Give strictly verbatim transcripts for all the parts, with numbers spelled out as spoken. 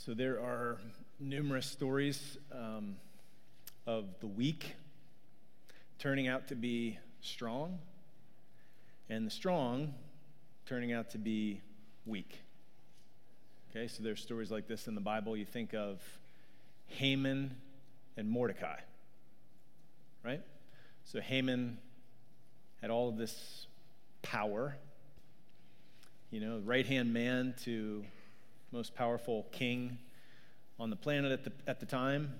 So there are numerous stories um, of the weak turning out to be strong, and the strong turning out to be weak. Okay, so there's stories like this in the Bible. You think of Haman and Mordecai, right? So Haman had all of this power, you know, right-hand man to most powerful king on the planet at the, at the time.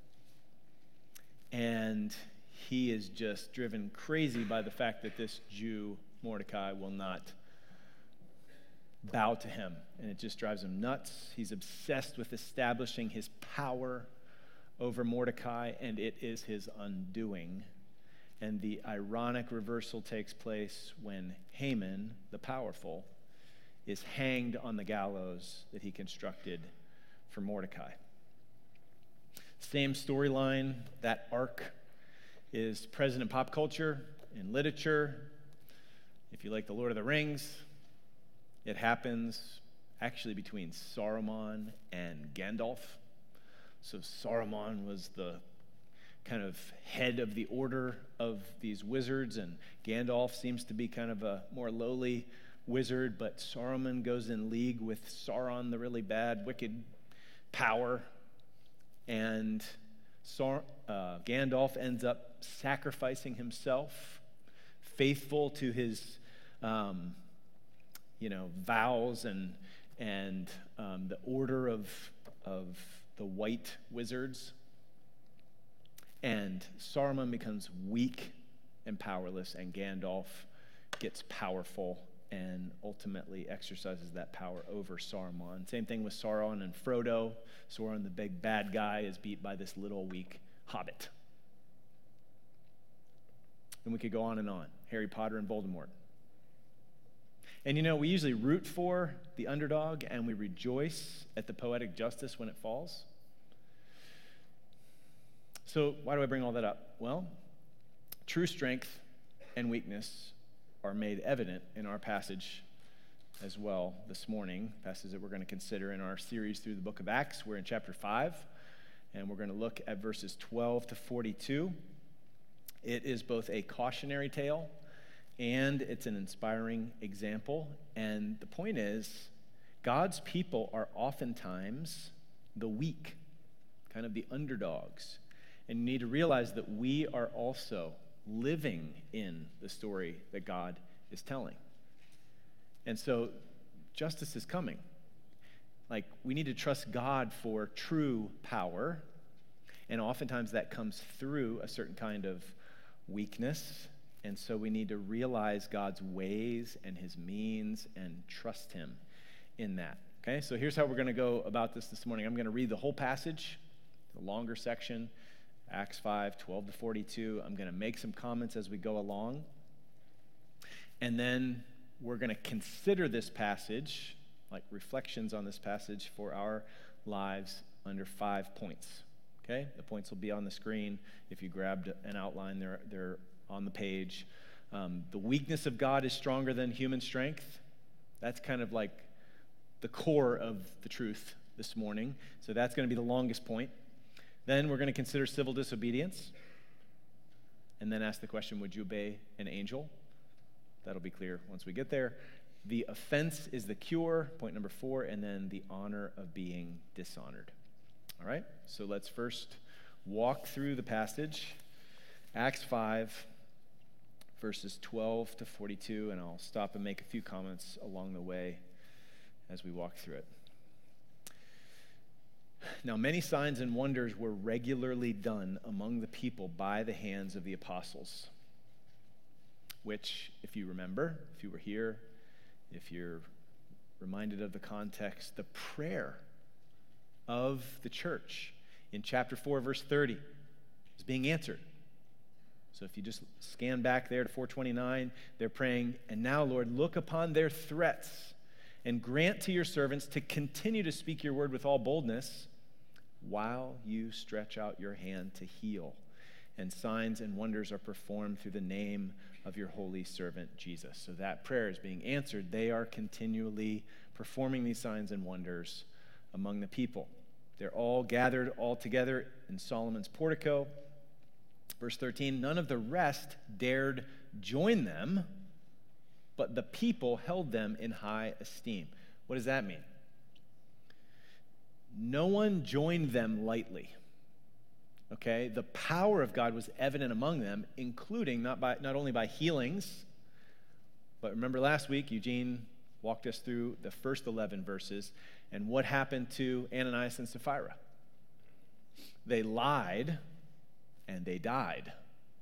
And he is just driven crazy by the fact that this Jew, Mordecai, will not bow to him. And it just drives him nuts. He's obsessed with establishing his power over Mordecai, and it is his undoing. And the ironic reversal takes place when Haman, the powerful, is hanged on the gallows that he constructed for Mordecai. Same storyline, that arc is present in pop culture, in literature. If you like The Lord of the Rings, it happens actually between Saruman and Gandalf. So Saruman was the kind of head of the order of these wizards, and Gandalf seems to be kind of a more lowly wizard, but Saruman goes in league with Sauron, the really bad, wicked power, and Sar- uh, Gandalf ends up sacrificing himself, faithful to his, um, you know, vows and and um, the order of of the white wizards. And Saruman becomes weak and powerless, and Gandalf gets powerful and ultimately exercises that power over Saruman. Same thing with Sauron and Frodo. Sauron, the big bad guy, is beat by this little weak hobbit. And we could go on and on. Harry Potter and Voldemort. And you know, we usually root for the underdog and we rejoice at the poetic justice when it falls. So why do I bring all that up? Well, true strength and weakness are made evident in our passage as well this morning, passage that we're going to consider in our series through the book of Acts. We're in chapter five, and we're going to look at verses twelve to forty-two. It is both a cautionary tale and it's an inspiring example. And the point is, God's people are oftentimes the weak, kind of the underdogs. And you need to realize that we are also living in the story that God is telling. And so justice is coming. Like, we need to trust God for true power, and oftentimes that comes through a certain kind of weakness. And so we need to realize God's ways and his means and trust him in that. Okay, so here's how we're going to go about this this morning. I'm going to read the whole passage, the longer section, Acts five, twelve to forty-two. I'm going to make some comments as we go along. And then we're going to consider this passage, like reflections on this passage for our lives under five points. Okay? The points will be on the screen. If you grabbed an outline, they're, they're on the page. Um, the weakness of God is stronger than human strength. That's kind of like the core of the truth this morning. So that's going to be the longest point. Then we're going to consider civil disobedience, and then ask the question, would you obey an angel? That'll be clear once we get there. The offense is the cure, point number four, and then the honor of being dishonored. All right, so let's first walk through the passage, Acts five, verses twelve to forty-two, and I'll stop and make a few comments along the way as we walk through it. Now, many signs and wonders were regularly done among the people by the hands of the apostles, which, if you remember, if you were here, if you're reminded of the context, the prayer of the church in chapter four, verse thirty is being answered. So if you just scan back there to four twenty-nine, they're praying, and now, Lord, look upon their threats and grant to your servants to continue to speak your word with all boldness, while you stretch out your hand to heal, and signs and wonders are performed through the name of your holy servant Jesus. So that prayer is being answered. They are continually performing these signs and wonders among the people. They're all gathered all together in Solomon's portico. Verse thirteen, none of the rest dared join them, but the people held them in high esteem. What does that mean? No one joined them lightly. Okay? The power of God was evident among them, including not by not only by healings, but remember last week, Eugene walked us through the first eleven verses and what happened to Ananias and Sapphira. They lied and they died.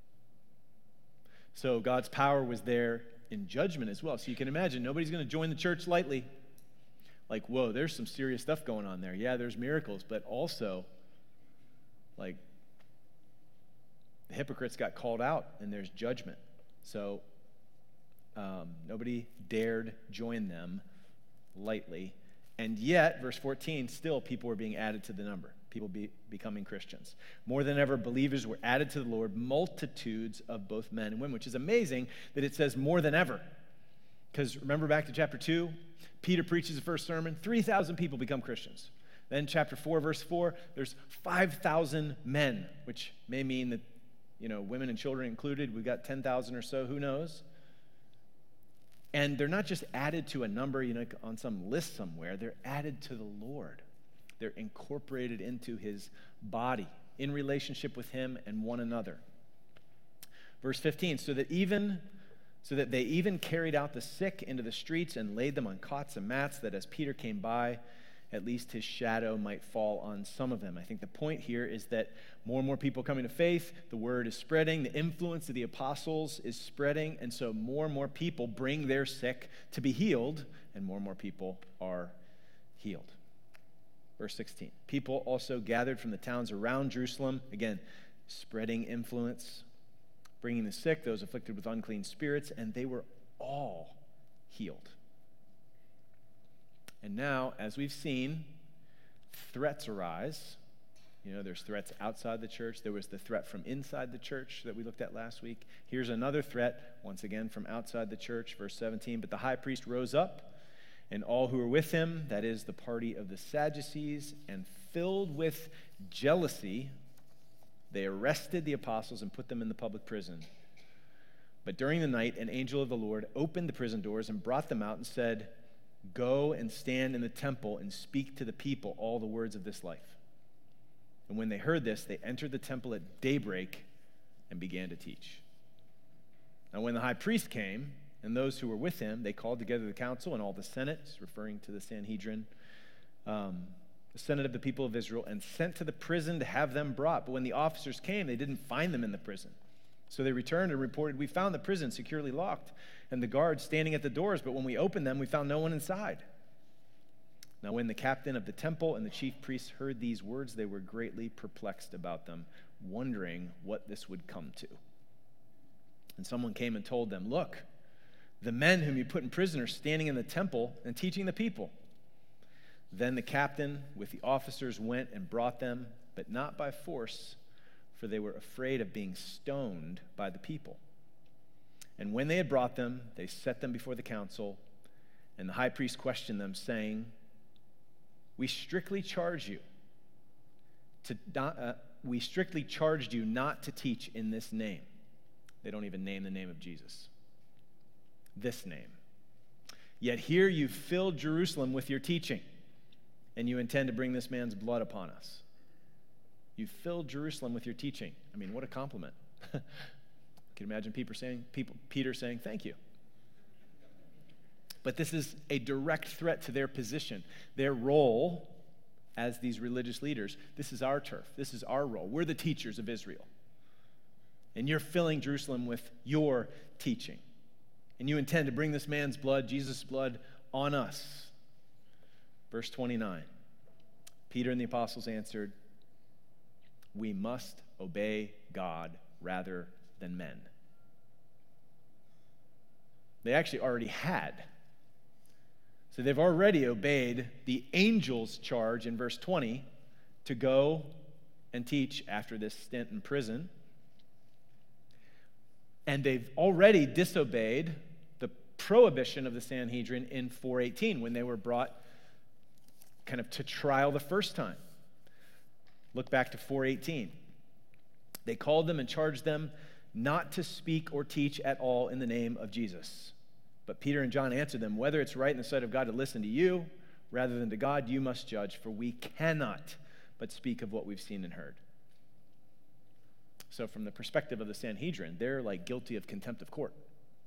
So God's power was there in judgment as well. So you can imagine, nobody's going to join the church lightly. Like, whoa, there's some serious stuff going on there. Yeah, there's miracles, but also, like, the hypocrites got called out and there's judgment. So um, nobody dared join them lightly. And yet, verse fourteen, still people were being added to the number. People be, becoming Christians. More than ever, believers were added to the Lord, multitudes of both men and women, which is amazing that it says more than ever. Because remember back to chapter two, Peter preaches the first sermon, three thousand people become Christians. Then chapter four, verse four, there's five thousand men, which may mean that, you know, women and children included. We've got ten thousand or so, who knows? And they're not just added to a number, you know, on some list somewhere. They're added to the Lord. They're incorporated into his body in relationship with him and one another. Verse fifteen, so that even so that they even carried out the sick into the streets and laid them on cots and mats, that as Peter came by, at least his shadow might fall on some of them. I think the point here is that more and more people coming to faith, the word is spreading, the influence of the apostles is spreading, and so more and more people bring their sick to be healed, and more and more people are healed. Verse sixteen, people also gathered from the towns around Jerusalem, again, spreading influence, bringing the sick, those afflicted with unclean spirits, and they were all healed. And now, as we've seen, threats arise. You know, there's threats outside the church. There was the threat from inside the church that we looked at last week. Here's another threat, once again, from outside the church, verse seventeen. But the high priest rose up, and all who were with him, that is, the party of the Sadducees, and filled with jealousy, they arrested the apostles and put them in the public prison. But during the night, an angel of the Lord opened the prison doors and brought them out and said, go and stand in the temple and speak to the people all the words of this life. And when they heard this, they entered the temple at daybreak and began to teach. Now when the high priest came, and those who were with him, they called together the council and all the Senate, referring to the Sanhedrin, um, the Senate of the people of Israel, and sent to the prison to have them brought. But when the officers came, they didn't find them in the prison. So they returned and reported, we found the prison securely locked and the guards standing at the doors, but when we opened them, we found no one inside. Now when the captain of the temple and the chief priests heard these words, they were greatly perplexed about them, wondering what this would come to. And someone came and told them, look, the men whom you put in prison are standing in the temple and teaching the people. Then the captain with the officers went and brought them, but not by force, for they were afraid of being stoned by the people. And when they had brought them, they set them before the council, and the high priest questioned them, saying, we strictly charge you to not, uh, we strictly charged you not to teach in this name. They don't even name the name of Jesus. This name. Yet here you filled Jerusalem with your teaching, and you intend to bring this man's blood upon us. You filled Jerusalem with your teaching. I mean, what a compliment. You can imagine Peter saying, people, Peter saying, thank you. But this is a direct threat to their position, their role as these religious leaders. This is our turf. This is our role. We're the teachers of Israel. And you're filling Jerusalem with your teaching. And you intend to bring this man's blood, Jesus' blood, on us. Verse twenty-nine, Peter and the apostles answered, we must obey God rather than men. They actually already had. So they've already obeyed the angel's charge in verse twenty to go and teach after this stint in prison. And they've already disobeyed the prohibition of the Sanhedrin in four eighteen when they were brought kind of to trial the first time. Look back to four eighteen. They called them and charged them not to speak or teach at all in the name of Jesus. But Peter and John answered them, whether it's right in the sight of God to listen to you rather than to God, you must judge, for we cannot but speak of what we've seen and heard. So from the perspective of the Sanhedrin, they're like guilty of contempt of court.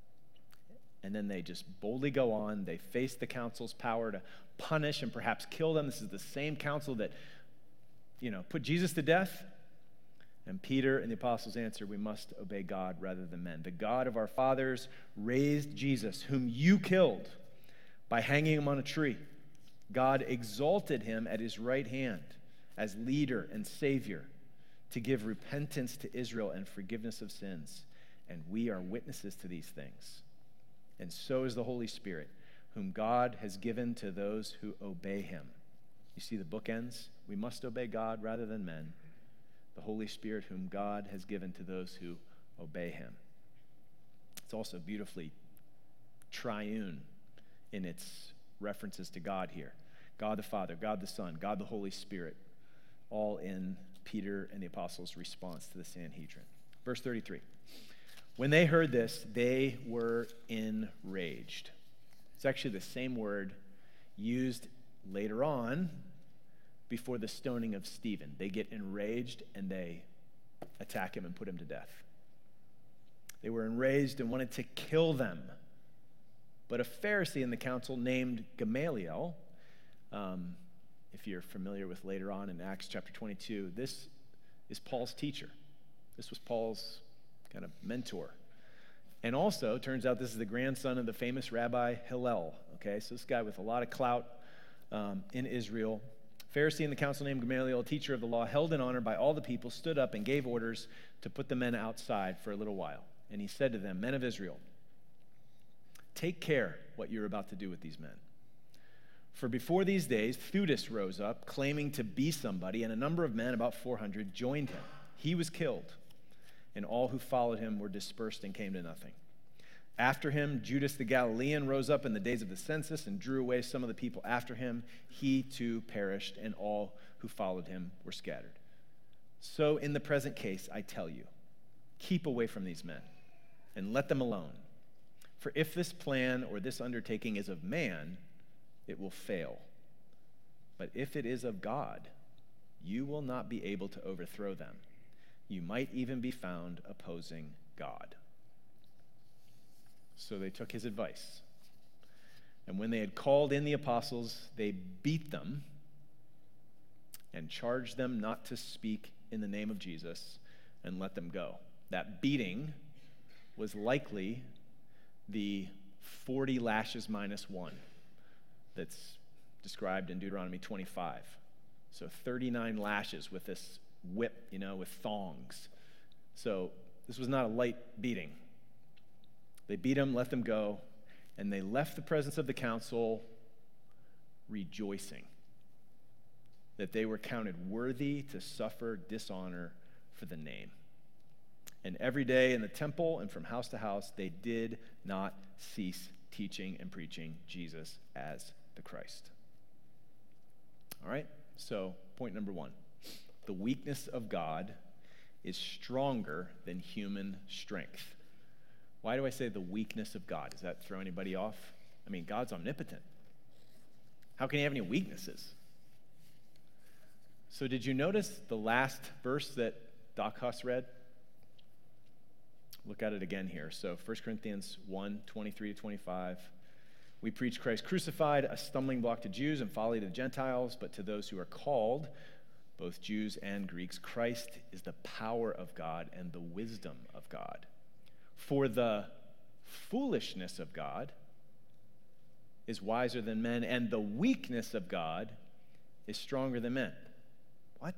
And then they just boldly go on. They face the council's power to punish and perhaps kill them. This is the same council that, you know, put Jesus to death. And Peter and the apostles answer, we must obey God rather than men. The God of our fathers raised Jesus, whom you killed by hanging him on a tree. God exalted him at his right hand as leader and savior to give repentance to Israel and forgiveness of sins. And we are witnesses to these things. And so is the Holy Spirit, whom God has given to those who obey him. You see the bookends? We must obey God rather than men. The Holy Spirit, whom God has given to those who obey him. It's also beautifully triune in its references to God here. God the Father, God the Son, God the Holy Spirit, all in Peter and the apostles' response to the Sanhedrin. Verse thirty-three. When they heard this, they were enraged. It's actually the same word used later on before the stoning of Stephen. They get enraged and they attack him and put him to death. They were enraged and wanted to kill them. But a Pharisee in the council named Gamaliel, um, if you're familiar with later on in Acts chapter twenty-two, this is Paul's teacher. This was Paul's kind of mentor. And also, turns out this is the grandson of the famous Rabbi Hillel. Okay, so this guy with a lot of clout um, in Israel. Pharisee in the council named Gamaliel, a teacher of the law, held in honor by all the people, stood up and gave orders to put the men outside for a little while. And he said to them, men of Israel, take care what you're about to do with these men. For before these days, Theudas rose up, claiming to be somebody, and a number of men, about four hundred, joined him. He was killed, and all who followed him were dispersed and came to nothing. After him, Judas the Galilean rose up in the days of the census and drew away some of the people after him. He too perished, and all who followed him were scattered. So in the present case, I tell you, keep away from these men and let them alone. For if this plan or this undertaking is of man, it will fail. But if it is of God, you will not be able to overthrow them. You might even be found opposing God. So they took his advice. And when they had called in the apostles, they beat them and charged them not to speak in the name of Jesus and let them go. That beating was likely the forty lashes minus one that's described in Deuteronomy twenty-five. So thirty-nine lashes with this whip, you know, with thongs. So this was not a light beating. They beat him, let them go, and they left the presence of the council rejoicing that they were counted worthy to suffer dishonor for the name. And every day in the temple and from house to house, they did not cease teaching and preaching Jesus as the Christ. All right, so point number one. The weakness of God is stronger than human strength. Why do I say the weakness of God? Does that throw anybody off? I mean, God's omnipotent. How can he have any weaknesses? So did you notice the last verse that Doc Huss read? Look at it again here. So First Corinthians one, twenty-three to twenty-five. We preach Christ crucified, a stumbling block to Jews and folly to the Gentiles, but to those who are called, both Jews and Greeks, Christ is the power of God and the wisdom of God. For the foolishness of God is wiser than men, and the weakness of God is stronger than men. What?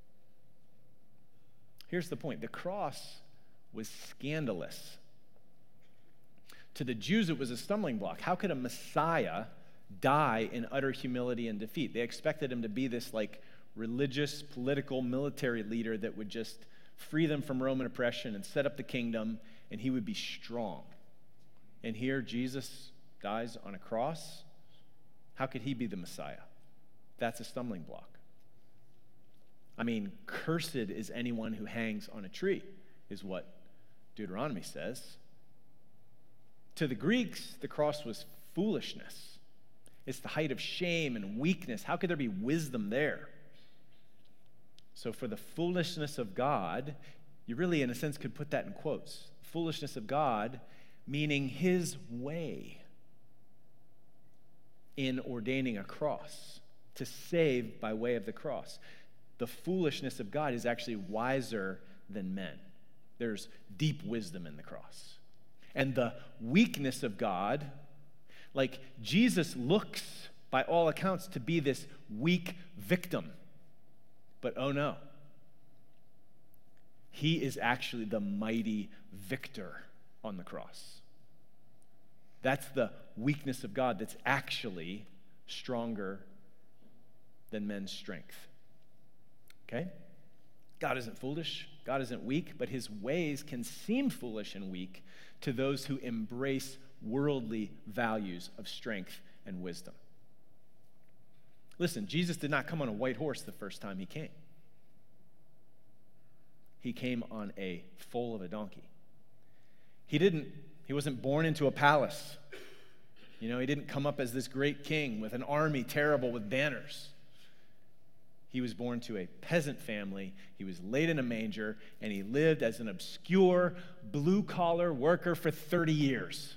Here's the point. The cross was scandalous. To the Jews, it was a stumbling block. How could a Messiah die in utter humility and defeat? They expected him to be this like religious, political, military leader that would just free them from Roman oppression and set up the kingdom, and he would be strong. And here Jesus dies on a cross. How could he be the Messiah? that's a stumbling block. I mean, cursed is anyone who hangs on a tree, is what Deuteronomy says. To the Greeks, the cross was foolishness. It's the height of shame and weakness. How could there be wisdom there? So for the foolishness of God, you really, in a sense, could put that in quotes. Foolishness of God, meaning his way in ordaining a cross to save by way of the cross. The foolishness of God is actually wiser than men. There's deep wisdom in the cross. And the weakness of God, like Jesus looks, by all accounts, to be this weak victim. But oh no. He is actually the mighty victor on the cross. That's the weakness of God that's actually stronger than men's strength. Okay? God isn't foolish. God isn't weak, but his ways can seem foolish and weak to those who embrace worldly values of strength and wisdom. Listen, Jesus did not come on a white horse the first time he came. He came on a foal of a donkey. He didn't, he wasn't born into a palace. You know, he didn't come up as this great king with an army terrible with banners. He was born to a peasant family. He was laid in a manger, and he lived as an obscure blue-collar worker for thirty years.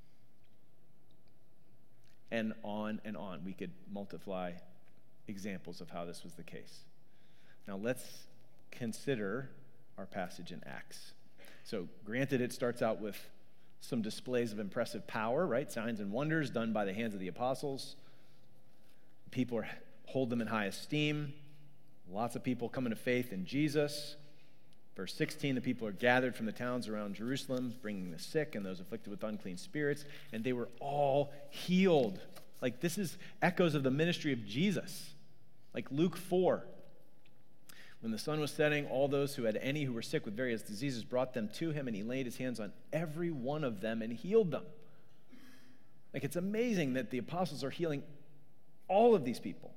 And on and on. We could multiply examples of how this was the case. Now let's consider our passage in Acts. So granted, it starts out with some displays of impressive power, right? Signs and wonders done by the hands of the apostles. People are, hold them in high esteem. Lots of people coming to faith in Jesus. Verse sixteen, the people are gathered from the towns around Jerusalem, bringing the sick and those afflicted with unclean spirits, and they were all healed. Like, this is echoes of the ministry of Jesus. Like Luke four. When the sun was setting, all those who had any who were sick with various diseases brought them to him, and he laid his hands on every one of them and healed them. Like, it's amazing that the apostles are healing all of these people.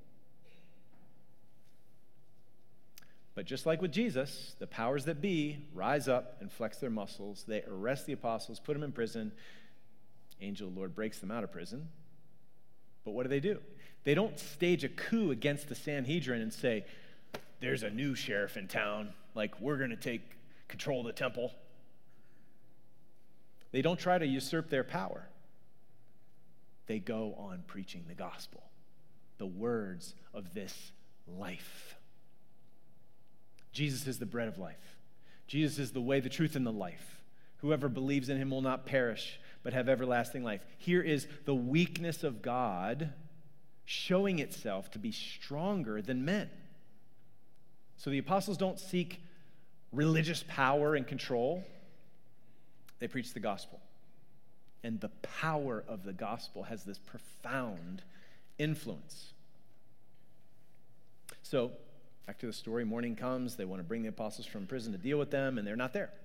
But just like with Jesus, the powers that be rise up and flex their muscles. They arrest the apostles, put them in prison. Angel of the Lord breaks them out of prison. But what do they do? They don't stage a coup against the Sanhedrin and say, there's a new sheriff in town, like we're going to take control of the temple. They don't try to usurp their power. They go on preaching the gospel, the words of this life. Jesus is the bread of life. Jesus is the way, the truth, and the life. Whoever believes in him will not perish, but have everlasting life. Here is the weakness of God showing itself to be stronger than men. So the apostles don't seek religious power and control. They preach the gospel. And the power of the gospel has this profound influence. So, back to the story, morning comes, they want to bring the apostles from prison to deal with them, and they're not there.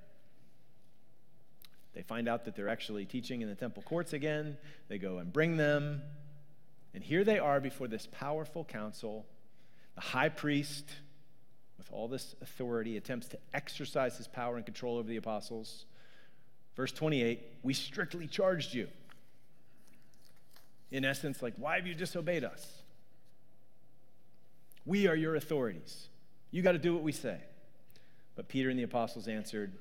They find out that they're actually teaching in the temple courts again. They go and bring them, and here they are before this powerful council. The high priest, with all this authority, attempts to exercise his power and control over the apostles. Verse twenty-eight, we strictly charged you. In essence, like, why have you disobeyed us? We are your authorities. You got to do what we say. But Peter and the apostles answered,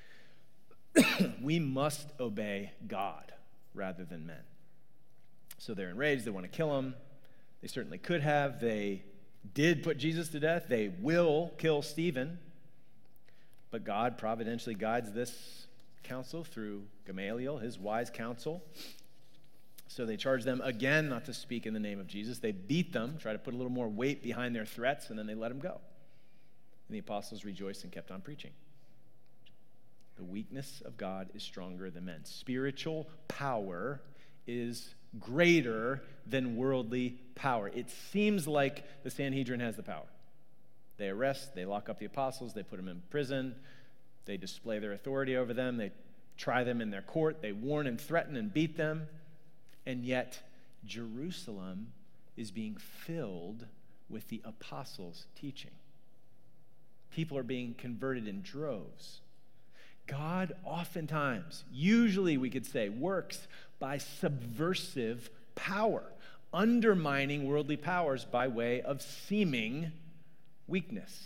we must obey God rather than men. So they're enraged. They want to kill him. They certainly could have. They did put Jesus to death. They will kill Stephen. But God providentially guides this council through Gamaliel, his wise counsel. So they charge them again not to speak in the name of Jesus. They beat them, try to put a little more weight behind their threats, and then they let them go. And the apostles rejoiced and kept on preaching. The weakness of God is stronger than men. Spiritual power is greater than worldly power. It seems like the Sanhedrin has the power. They arrest, they lock up the apostles, they put them in prison, they display their authority over them, they try them in their court, they warn and threaten and beat them. And yet, Jerusalem is being filled with the apostles' teaching. People are being converted in droves. God oftentimes, usually we could say, works by subversive power, undermining worldly powers by way of seeming weakness.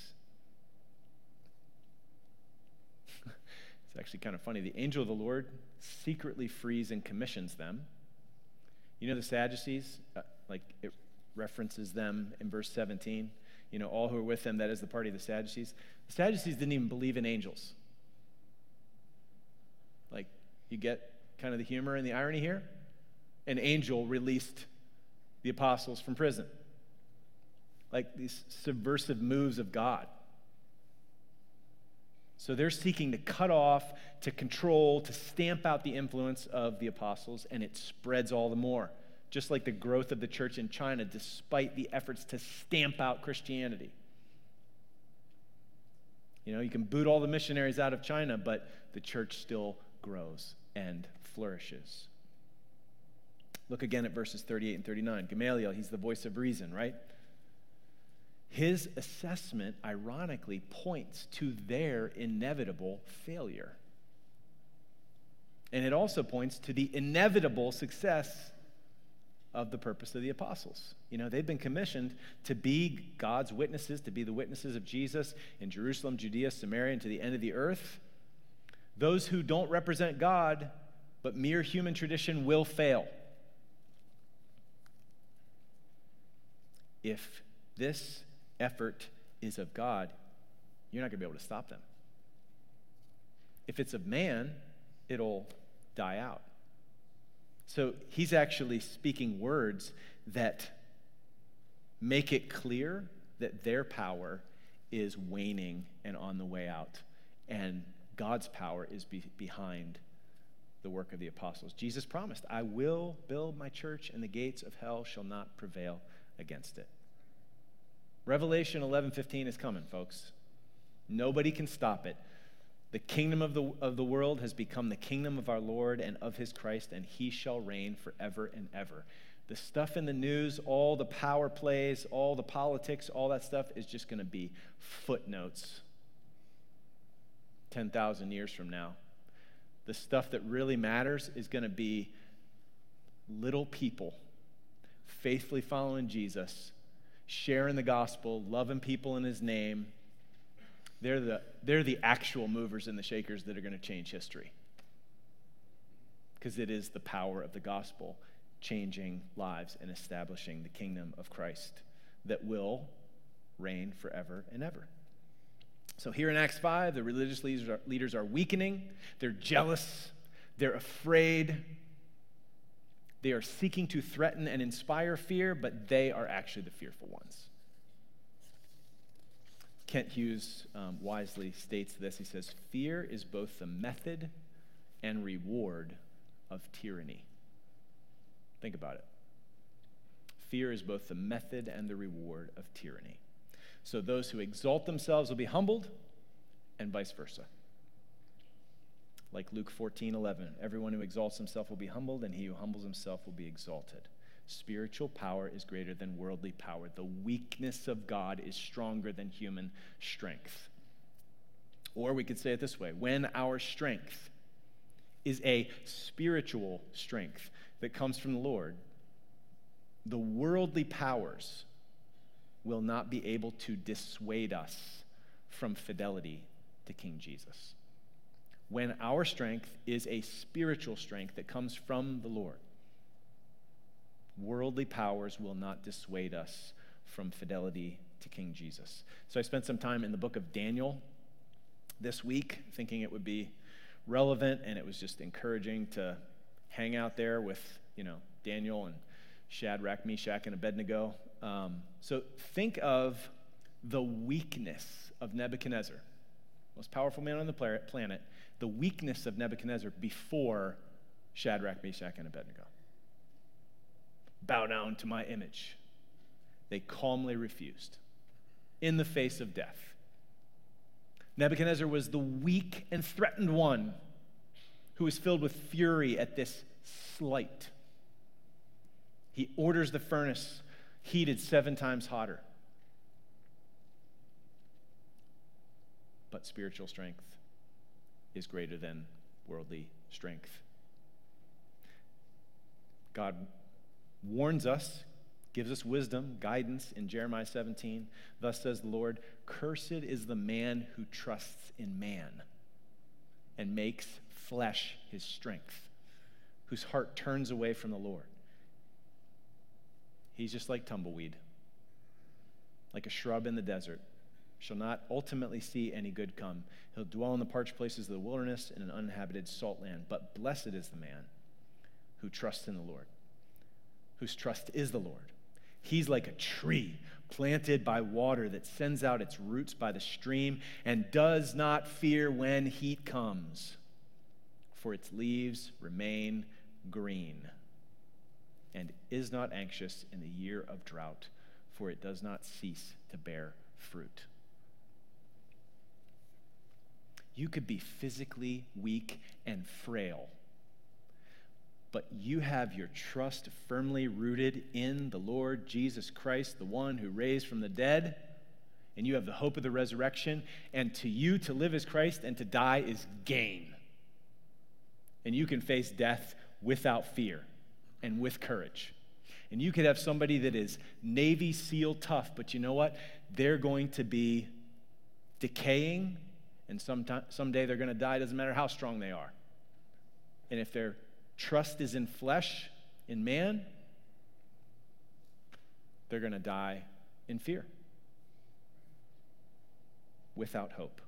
It's actually kind of funny. The angel of the Lord secretly frees and commissions them. You know the Sadducees, uh, like it references them in verse seventeen. You know, all who are with them, that is the party of the Sadducees. The Sadducees didn't even believe in angels. Like, you get kind of the humor and the irony here? An angel released the apostles from prison. Like these subversive moves of God. So they're seeking to cut off, to control, to stamp out the influence of the apostles, and it spreads all the more. Just like the growth of the church in China, despite the efforts to stamp out Christianity. You know, you can boot all the missionaries out of China, but the church still grows and flourishes. Look again at verses thirty-eight and thirty-nine. Gamaliel, he's the voice of reason, right? His assessment, ironically, points to their inevitable failure. And it also points to the inevitable success of the purpose of the apostles. You know, they've been commissioned to be God's witnesses, to be the witnesses of Jesus in Jerusalem, Judea, Samaria, and to the end of the earth. Those who don't represent God, but mere human tradition, will fail. If this effort is of God, you're not going to be able to stop them. If it's of man, it'll die out. So he's actually speaking words that make it clear that their power is waning and on the way out, and God's power is be- behind the work of the apostles. Jesus promised, I will build my church, and the gates of hell shall not prevail against it. Revelation eleven fifteen is coming, folks. Nobody can stop it. The kingdom of the, of the world has become the kingdom of our Lord and of his Christ, and he shall reign forever and ever. The stuff in the news, all the power plays, all the politics, all that stuff is just going to be footnotes ten thousand years from now. The stuff that really matters is going to be little people faithfully following Jesus, sharing the gospel, loving people in his name. They're the, they're the actual movers and the shakers that are going to change history. Because it is the power of the gospel changing lives and establishing the kingdom of Christ that will reign forever and ever. So here in Acts five, the religious leaders are, leaders are weakening. They're jealous. They're afraid. They are seeking to threaten and inspire fear, but they are actually the fearful ones. Kent Hughes um, wisely states this. He says, fear is both the method and reward of tyranny. Think about it. Fear is both the method and the reward of tyranny. So those who exalt themselves will be humbled, and vice versa. Like Luke fourteen eleven, everyone who exalts himself will be humbled, and he who humbles himself will be exalted. Spiritual power is greater than worldly power. The weakness of God is stronger than human strength. Or we could say it this way: when our strength is a spiritual strength that comes from the Lord, the worldly powers will not be able to dissuade us from fidelity to King Jesus. When our strength is a spiritual strength that comes from the Lord, worldly powers will not dissuade us from fidelity to King Jesus. So I spent some time in the book of Daniel this week thinking it would be relevant, and it was just encouraging to hang out there with, you know, Daniel and Shadrach, Meshach, and Abednego. Um, so think of the weakness of Nebuchadnezzar, most powerful man on the planet, the weakness of Nebuchadnezzar before Shadrach, Meshach, and Abednego. Bow down to my image. They calmly refused in the face of death. Nebuchadnezzar was the weak and threatened one who was filled with fury at this slight. He orders the furnace heated seven times hotter. but spiritual strength is greater than worldly strength. God warns us, gives us wisdom, guidance in Jeremiah seventeen. Thus says the Lord, cursed is the man who trusts in man and makes flesh his strength, whose heart turns away from the Lord. He's just like tumbleweed, like a shrub in the desert, shall not ultimately see any good come. He'll dwell in the parched places of the wilderness in an uninhabited salt land. But blessed is the man who trusts in the Lord, whose trust is the Lord. He's like a tree planted by water that sends out its roots by the stream and does not fear when heat comes, for its leaves remain green, and is not anxious in the year of drought, for it does not cease to bear fruit. You could be physically weak and frail, but you have your trust firmly rooted in the Lord Jesus Christ, the one who raised from the dead, and you have the hope of the resurrection, and to you to live is Christ and to die is gain. And you can face death without fear and with courage. And you could have somebody that is Navy SEAL tough, but you know what? They're going to be decaying, and sometime, someday they're going to die. Doesn't matter how strong they are. And if their trust is in flesh, in man, they're going to die in fear, without hope.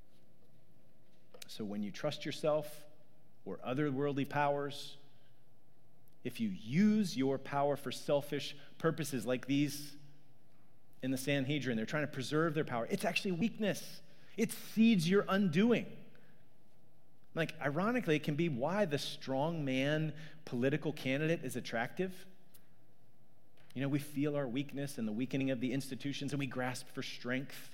So when you trust yourself or other worldly powers, if you use your power for selfish purposes like these in the Sanhedrin, they're trying to preserve their power, it's actually weakness. It seeds your undoing. Like, ironically, it can be why the strong man political candidate is attractive. You know, we feel our weakness and the weakening of the institutions, and we grasp for strength.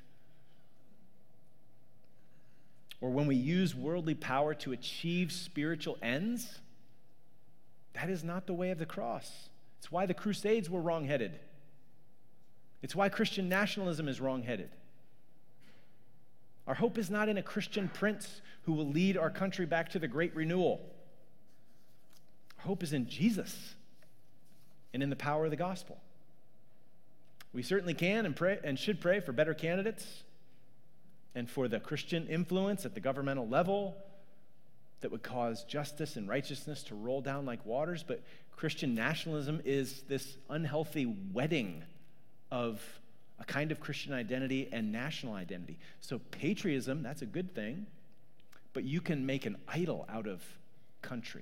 Or when we use worldly power to achieve spiritual ends, that is not the way of the cross. It's why the Crusades were wrong-headed. It's why Christian nationalism is wrong-headed. Our hope is not in a Christian prince who will lead our country back to the great renewal. Our hope is in Jesus and in the power of the gospel. We certainly can and pray and should pray for better candidates and for the Christian influence at the governmental level that would cause justice and righteousness to roll down like waters. But Christian nationalism is this unhealthy wedding of a kind of Christian identity and national identity. So patriotism, that's a good thing, but you can make an idol out of country.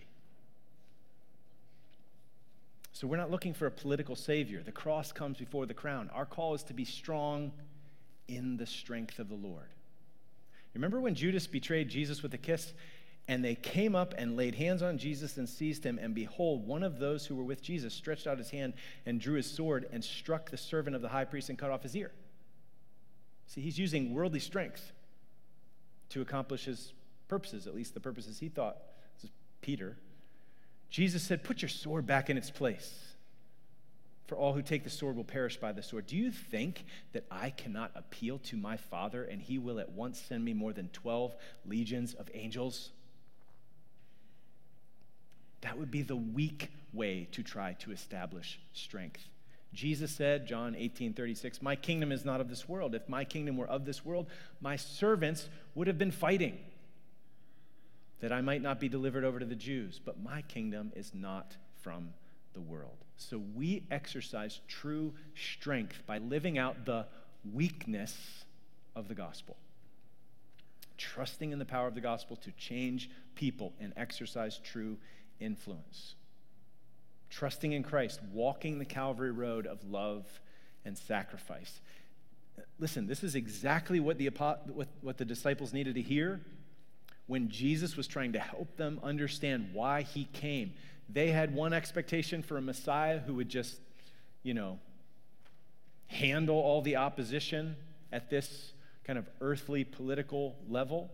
So we're not looking for a political savior. The cross comes before the crown. Our call is to be strong in the strength of the Lord. Remember when Judas betrayed Jesus with a kiss? And they came up and laid hands on Jesus and seized him. And behold, one of those who were with Jesus stretched out his hand and drew his sword and struck the servant of the high priest and cut off his ear. See, he's using worldly strength to accomplish his purposes, at least the purposes he thought. This is Peter. Jesus said, put your sword back in its place. For all who take the sword will perish by the sword. Do you think that I cannot appeal to my Father and he will at once send me more than twelve legions of angels? That would be the weak way to try to establish strength. Jesus said, John eighteen thirty-six, my kingdom is not of this world. If my kingdom were of this world, my servants would have been fighting, that I might not be delivered over to the Jews. But my kingdom is not from the world. So we exercise true strength by living out the weakness of the gospel, trusting in the power of the gospel to change people and exercise true influence. Trusting in Christ, walking the Calvary road of love and sacrifice. Listen, this is exactly what the, what, what the disciples needed to hear when Jesus was trying to help them understand why he came. They had one expectation for a Messiah who would just, you know, handle all the opposition at this kind of earthly political level.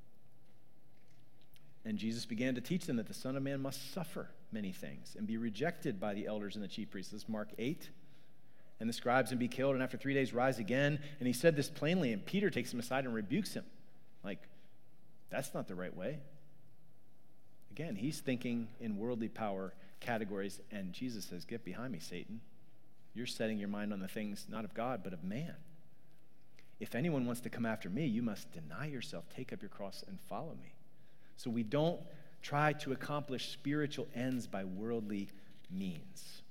And Jesus began to teach them that the Son of Man must suffer many things and be rejected by the elders and the chief priests. This is Mark eight. And the scribes and be killed, and after three days rise again. And he said this plainly, and Peter takes him aside and rebukes him. Like, that's not the right way. Again, he's thinking in worldly power categories, and Jesus says, get behind me, Satan. You're setting your mind on the things not of God, but of man. If anyone wants to come after me, you must deny yourself, take up your cross, and follow me. So we don't try to accomplish spiritual ends by worldly means.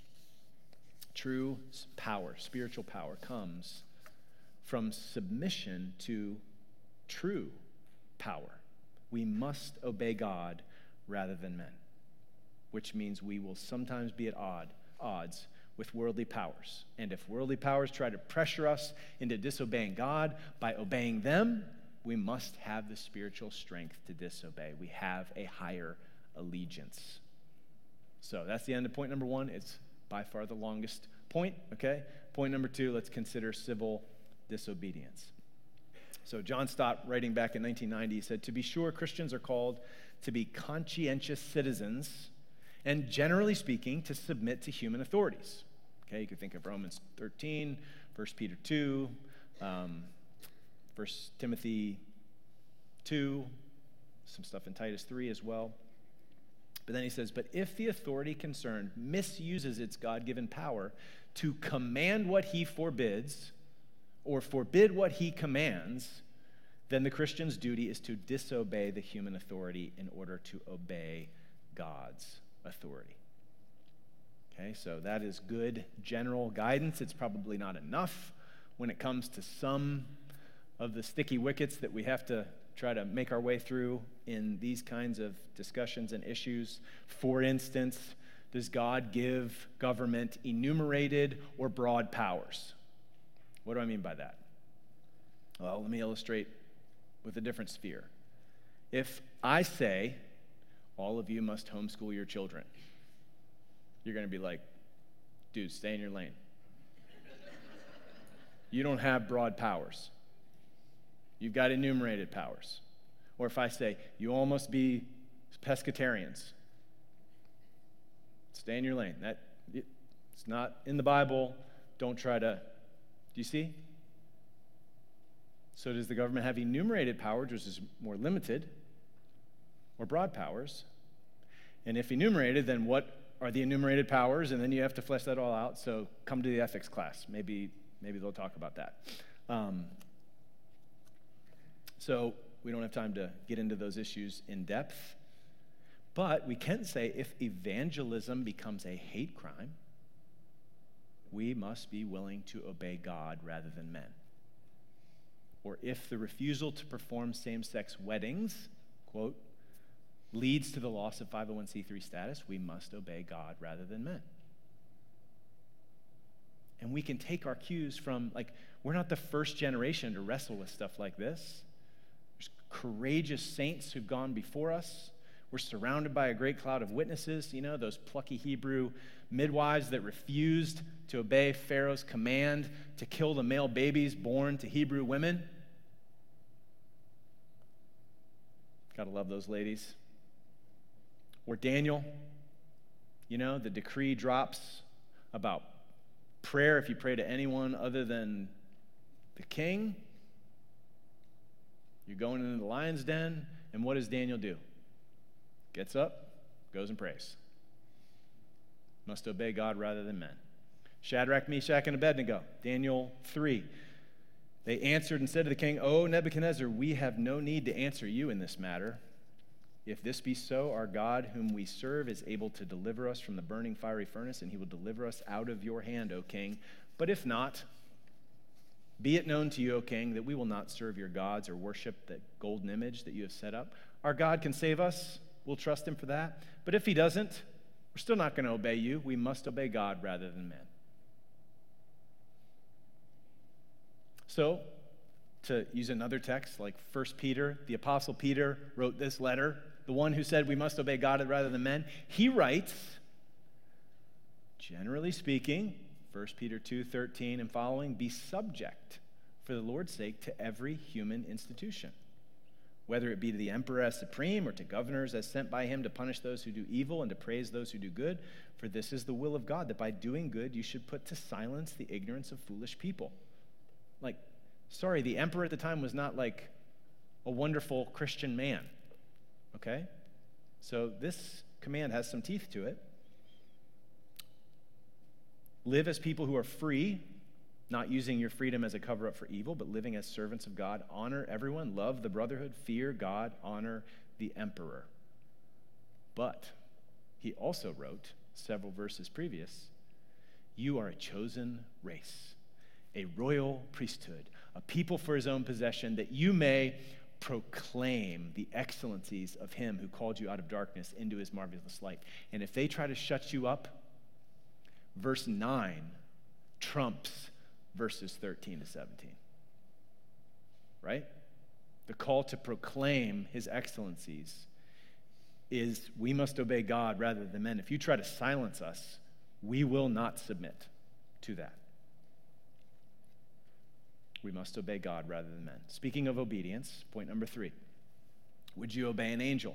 True power, spiritual power, comes from submission to true power. We must obey God rather than men, which means we will sometimes be at odd, odds with worldly powers. And if worldly powers try to pressure us into disobeying God by obeying them, we must have the spiritual strength to disobey. We have a higher allegiance. So that's the end of point number one. It's by far the longest point, okay? Point number two, let's consider civil disobedience. So John Stott, writing back in nineteen ninety, said, to be sure, Christians are called to be conscientious citizens and, generally speaking, to submit to human authorities. Okay, you could think of Romans thirteen, First Peter two, um, First Timothy two, some stuff in Titus three as well. But then he says, but if the authority concerned misuses its God-given power to command what he forbids or forbid what he commands, then the Christian's duty is to disobey the human authority in order to obey God's authority. Okay, so that is good general guidance. It's probably not enough when it comes to some of the sticky wickets that we have to try to make our way through in these kinds of discussions and issues. For instance, does God give government enumerated or broad powers? What do I mean by that? Well, let me illustrate with a different sphere. If I say, all of you must homeschool your children, you're going to be like, dude, stay in your lane. You don't have broad powers. You've got enumerated powers. Or if I say, you all must be pescatarians, stay in your lane. That it's not in the Bible. Don't try to, do you see? So does the government have enumerated powers, which is more limited, or broad powers? And if enumerated, then what are the enumerated powers? And then you have to flesh that all out. So come to the ethics class. Maybe, maybe they'll talk about that. Um, so we don't have time to get into those issues in depth. But we can say if evangelism becomes a hate crime, we must be willing to obey God rather than men. Or if the refusal to perform same-sex weddings, quote, leads to the loss of five oh one c three status, we must obey God rather than men. And we can take our cues from, like, we're not the first generation to wrestle with stuff like this. There's courageous saints who've gone before us. We're surrounded by a great cloud of witnesses, you know, those plucky Hebrew midwives that refused to obey Pharaoh's command to kill the male babies born to Hebrew women. Gotta love those ladies. Or Daniel, you know, the decree drops about prayer if you pray to anyone other than the king. You're going into the lion's den, and what does Daniel do? Gets up, goes and prays. Must obey God rather than men. Shadrach, Meshach, and Abednego, Daniel three. They answered and said to the king, O Nebuchadnezzar, we have no need to answer you in this matter. If this be so, our God, whom we serve, is able to deliver us from the burning fiery furnace, and he will deliver us out of your hand, O king. But if not, be it known to you, O king, that we will not serve your gods or worship the golden image that you have set up. Our God can save us. We'll trust him for that. But if he doesn't, we're still not going to obey you. We must obey God rather than men. So, to use another text like First Peter, the Apostle Peter wrote this letter, the one who said we must obey God rather than men. He writes, generally speaking, First Peter two thirteen and following, be subject for the Lord's sake to every human institution, whether it be to the emperor as supreme or to governors as sent by him to punish those who do evil and to praise those who do good. For this is the will of God, that by doing good you should put to silence the ignorance of foolish people. Like, sorry, the emperor at the time was not like a wonderful Christian man. Okay? So this command has some teeth to it. Live as people who are free, not using your freedom as a cover-up for evil, but living as servants of God. Honor everyone, love the brotherhood, fear God, honor the emperor. But he also wrote, several verses previous, you are a chosen race, a royal priesthood, a people for his own possession, that you may proclaim the excellencies of him who called you out of darkness into his marvelous light. And if they try to shut you up, verse nine trumps verses thirteen to seventeen. Right? The call to proclaim his excellencies is we must obey God rather than men. If you try to silence us, we will not submit to that. We must obey God rather than men. Speaking of obedience, point number three. Would you obey an angel?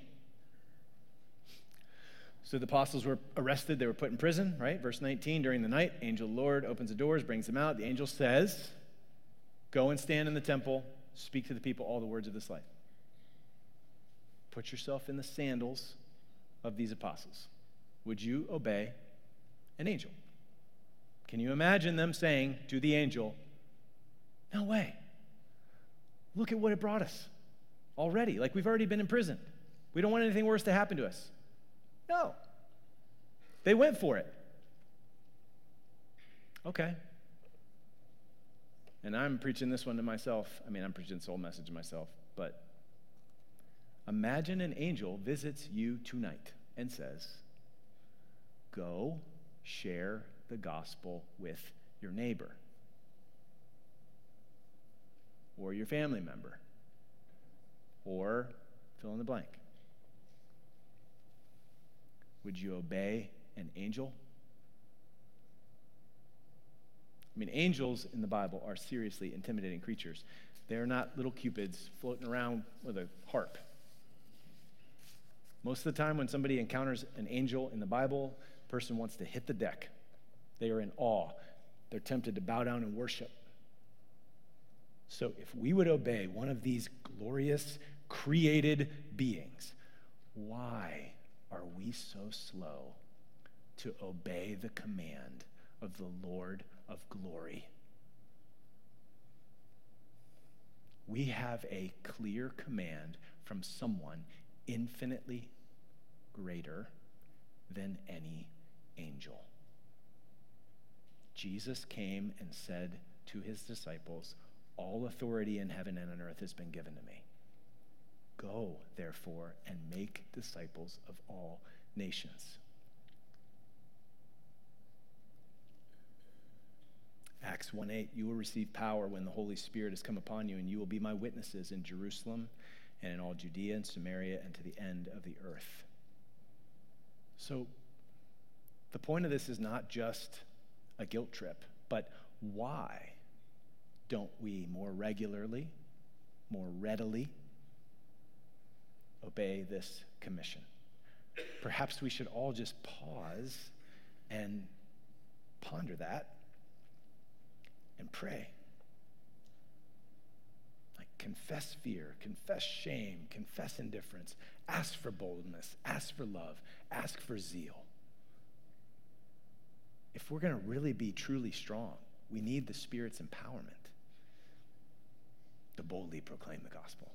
So the apostles were arrested. They were put in prison, right? Verse nineteen, during the night, angel of the Lord opens the doors, brings them out. The angel says, go and stand in the temple, speak to the people all the words of this life. Put yourself in the sandals of these apostles. Would you obey an angel? Can you imagine them saying to the angel, no way. Look at what it brought us already. Like we've already been imprisoned. We don't want anything worse to happen to us. No. They went for it. Okay. And I'm preaching this one to myself. I mean, I'm preaching this whole message to myself. But imagine an angel visits you tonight and says, go share the gospel with your neighbor or your family member or fill in the blank. Would you obey an angel? I mean, angels in the Bible are seriously intimidating creatures. They're not little cupids floating around with a harp. Most of the time when somebody encounters an angel in the Bible, the person wants to hit the deck. They are in awe. They're tempted to bow down and worship. So if we would obey one of these glorious created beings, why are we so slow to obey the command of the Lord of glory? We have a clear command from someone infinitely greater than any angel. Jesus came and said to his disciples, all authority in heaven and on earth has been given to me. Go, therefore, and make disciples of all nations. Acts one eight, you will receive power when the Holy Spirit has come upon you, and you will be my witnesses in Jerusalem and in all Judea and Samaria and to the end of the earth. So the point of this is not just a guilt trip, but why don't we more regularly, more readily obey this commission? Perhaps we should all just pause and ponder that and pray. Like confess fear, confess shame, confess indifference, ask for boldness, ask for love, ask for zeal. If we're going to really be truly strong, we need the Spirit's empowerment to boldly proclaim the gospel.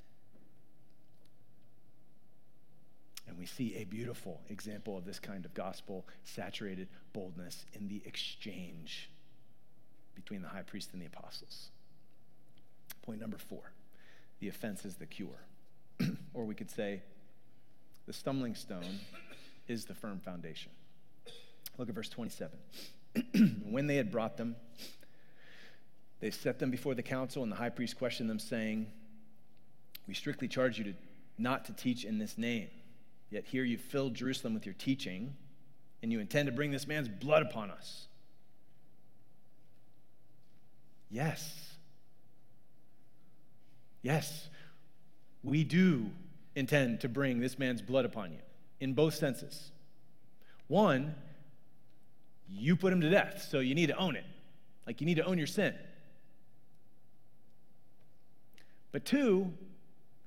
And we see a beautiful example of this kind of gospel-saturated boldness in the exchange between the high priest and the apostles. Point number four, the offense is the cure. Or we could say, the stumbling stone is the firm foundation. Look at verse twenty-seven. When they had brought them, they set them before the council, and the high priest questioned them, saying, we strictly charge you to not to teach in this name. Yet here you filled Jerusalem with your teaching, and you intend to bring this man's blood upon us. Yes. Yes, we do intend to bring this man's blood upon you in both senses. One, you put him to death, so you need to own it. Like you need to own your sin. But two,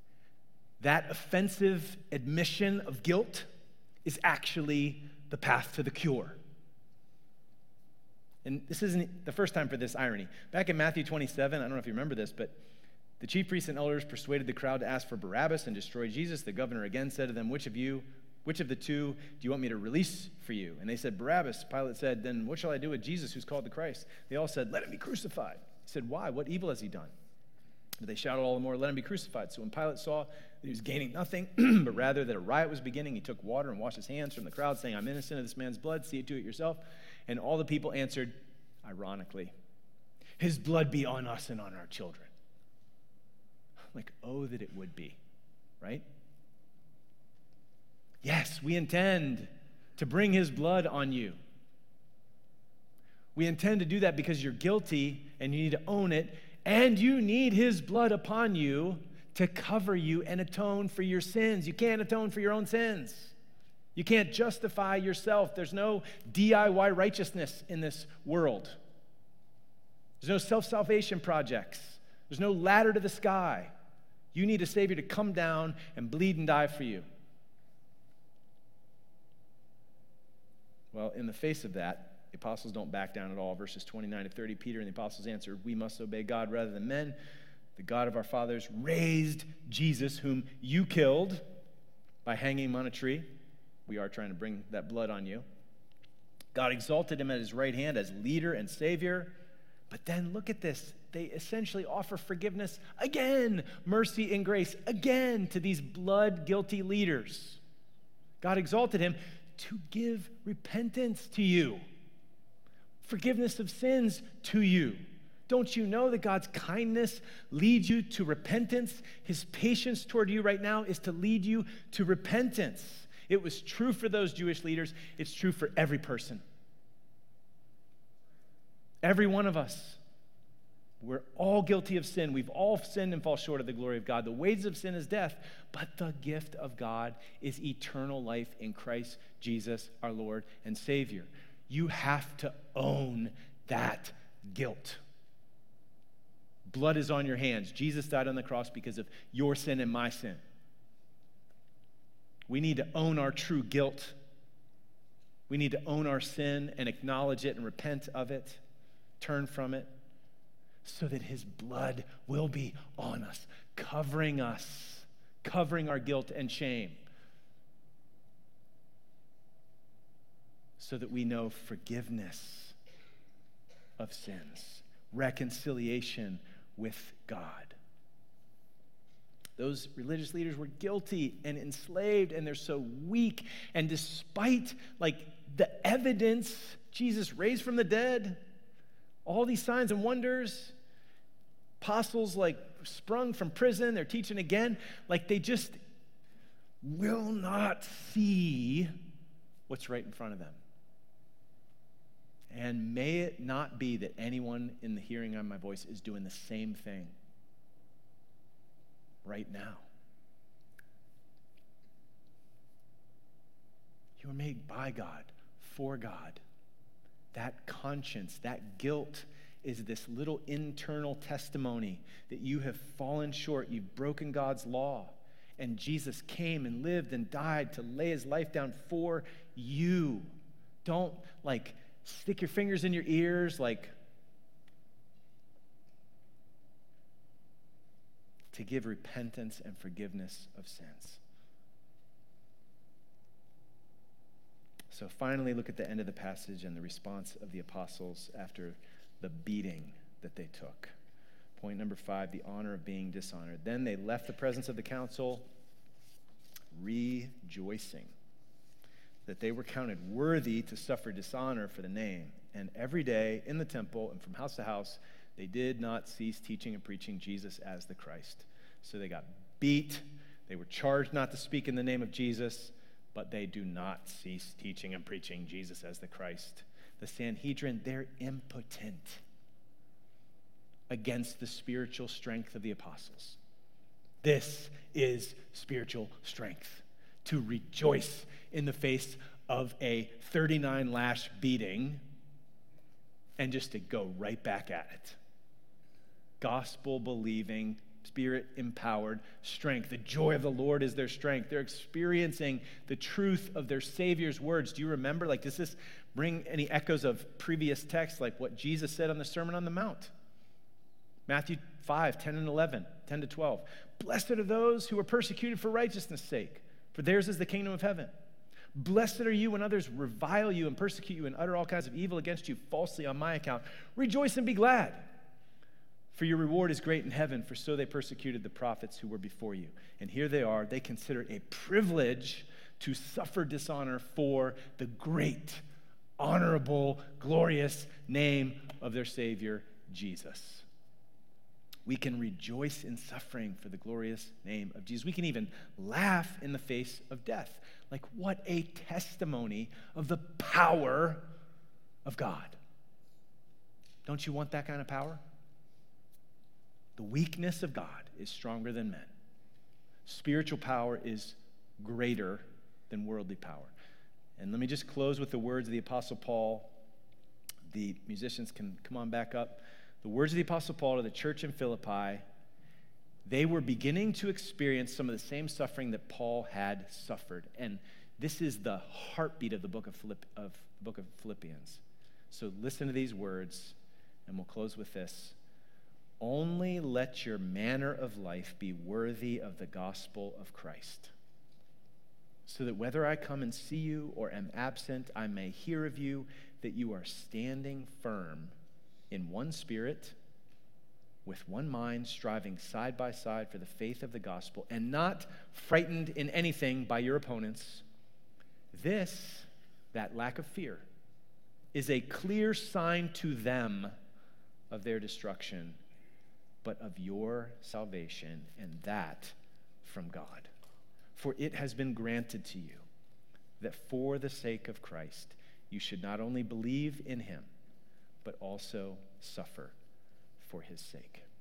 that offensive admission of guilt is actually the path to the cure. And this isn't the first time for this irony. Back in Matthew twenty-seven, I don't know if you remember this, but the chief priests and elders persuaded the crowd to ask for Barabbas and destroy Jesus. The governor again said to them, which of you, which of the two do you want me to release for you? And they said, Barabbas. Pilate said, then what shall I do with Jesus who's called the Christ? They all said, let him be crucified. He said, why? What evil has he done? But they shouted all the more, let him be crucified. So when Pilate saw that he was gaining nothing, but rather that a riot was beginning, he took water and washed his hands from the crowd, saying, I'm innocent of this man's blood. See to it yourself. And all the people answered, ironically, his blood be on us and on our children. Like, oh, that it would be, right? Yes, we intend to bring his blood on you. We intend to do that because you're guilty and you need to own it, and you need his blood upon you to cover you and atone for your sins. You can't atone for your own sins. You can't justify yourself. There's no D I Y righteousness in this world. There's no self-salvation projects. There's no ladder to the sky. You need a Savior to come down and bleed and die for you. Well, in the face of that, the apostles don't back down at all. Verses twenty-nine to thirty, Peter and the apostles answered, we must obey God rather than men. The God of our fathers raised Jesus, whom you killed by hanging him on a tree. We are trying to bring that blood on you. God exalted him at his right hand as leader and Savior. But then look at this. They essentially offer forgiveness again, mercy and grace again to these blood-guilty leaders. God exalted him to give repentance to you, forgiveness of sins to you. Don't you know that God's kindness leads you to repentance? His patience toward you right now is to lead you to repentance. It was true for those Jewish leaders. It's true for every person. Every one of us. We're all guilty of sin. We've all sinned and fall short of the glory of God. The wages of sin is death, but the gift of God is eternal life in Christ Jesus, our Lord and Savior. You have to own that guilt. Blood is on your hands. Jesus died on the cross because of your sin and my sin. We need to own our true guilt. We need to own our sin and acknowledge it and repent of it, turn from it, so that his blood will be on us, covering us, covering our guilt and shame, so that we know forgiveness of sins, reconciliation with God. Those religious leaders were guilty and enslaved, and they're so weak. And despite like the evidence, Jesus raised from the dead, all these signs and wonders, apostles like sprung from prison, they're teaching again, like they just will not see what's right in front of them. And may it not be that anyone in the hearing of my voice is doing the same thing right now. You were made by God, for God. That conscience, that guilt is this little internal testimony that you have fallen short, you've broken God's law, and Jesus came and lived and died to lay his life down for you. Don't like stick your fingers in your ears like to give repentance and forgiveness of sins. So finally, look at the end of the passage and the response of the apostles after the beating that they took. Point number five, the honor of being dishonored. Then they left the presence of the council rejoicing that they were counted worthy to suffer dishonor for the name. And every day in the temple and from house to house, they did not cease teaching and preaching Jesus as the Christ. So they got beat. They were charged not to speak in the name of Jesus, but they do not cease teaching and preaching Jesus as the Christ. The Sanhedrin, they're impotent against the spiritual strength of the apostles. This is spiritual strength, to rejoice in the face of a thirty-nine lash beating and just to go right back at it. Gospel-believing, Spirit-empowered strength. The joy of the Lord is their strength. They're experiencing the truth of their Savior's words. Do you remember? Like, does this bring any echoes of previous texts, like what Jesus said on the Sermon on the Mount? Matthew five, ten and eleven, ten to twelve. Blessed are those who are persecuted for righteousness' sake, for theirs is the kingdom of heaven. Blessed are you when others revile you and persecute you and utter all kinds of evil against you falsely on my account. Rejoice and be glad, for your reward is great in heaven, for so they persecuted the prophets who were before you. And here they are. They consider it a privilege to suffer dishonor for the great, honorable, glorious name of their Savior, Jesus. We can rejoice in suffering for the glorious name of Jesus. We can even laugh in the face of death. Like, what a testimony of the power of God. Don't you want that kind of power? The weakness of God is stronger than men. Spiritual power is greater than worldly power. And let me just close with the words of the Apostle Paul. The musicians can come on back up. The words of the Apostle Paul to the church in Philippi. They were beginning to experience some of the same suffering that Paul had suffered. And this is the heartbeat of the book of, Philipp, of, the book of Philippians. So listen to these words, and we'll close with this. Only let your manner of life be worthy of the gospel of Christ, so that whether I come and see you or am absent, I may hear of you that you are standing firm in one spirit, with one mind, striving side by side for the faith of the gospel, and not frightened in anything by your opponents. This, that lack of fear, is a clear sign to them of their destruction, but of your salvation, and that from God. For it has been granted to you that for the sake of Christ, you should not only believe in him, but also suffer for his sake.